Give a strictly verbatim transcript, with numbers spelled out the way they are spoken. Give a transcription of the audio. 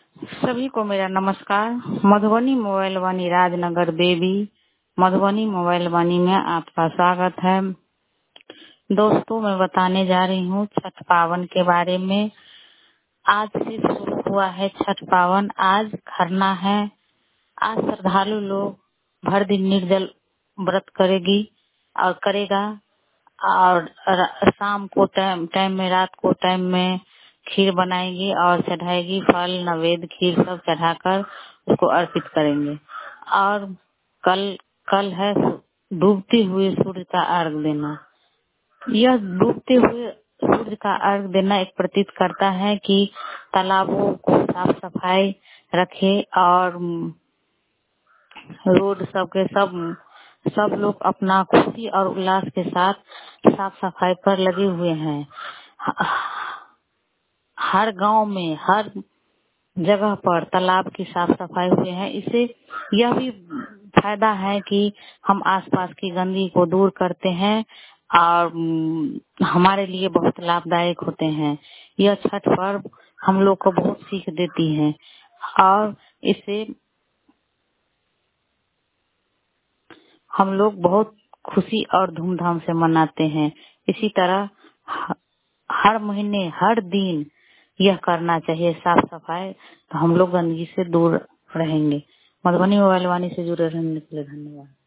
सभी को मेरा नमस्कार। मधुबनी मोबाइल वाणी राजनगर बेबी मधुबनी मोबाइल वाणी में आपका स्वागत है। दोस्तों, मैं बताने जा रही हूँ छठ पावन के बारे में। आज से शुरू हुआ है छठ पावन। आज खरना है। आज श्रद्धालु लोग भर दिन निर्जल व्रत करेगी और करेगा और र- शाम को टाइम टाइम में रात को टाइम में खीर बनाएगी और चढ़ाएगी। फल नवेद खीर सब चढ़ाकर उसको अर्पित करेंगे। और कल कल है डूबते हुए सूर्य का अर्घ देना। यह डूबते हुए सूर्य का अर्घ देना एक प्रतीत करता है कि तालाबों को साफ सफाई रखे और रोड सबके सब सब लोग अपना खुशी और उल्लास के साथ साफ सफाई पर लगे हुए हैं। ह- हर गांव में हर जगह पर तालाब की साफ सफाई हुए हैं। इससे यह भी फायदा है कि हम आसपास की गंदगी को दूर करते हैं और हम्म, हमारे लिए बहुत लाभदायक होते हैं। यह छठ पर्व हम लोग को बहुत सीख देती है और इससे हम लोग बहुत खुशी और धूमधाम से मनाते हैं। इसी तरह ह- हर महीने हर दिन यह करना चाहिए साफ सफाई, तो हम लोग गंदगी से दूर रहेंगे। मधुबनी मोबाइल वाणी से जुड़े रहने के लिए धन्यवाद।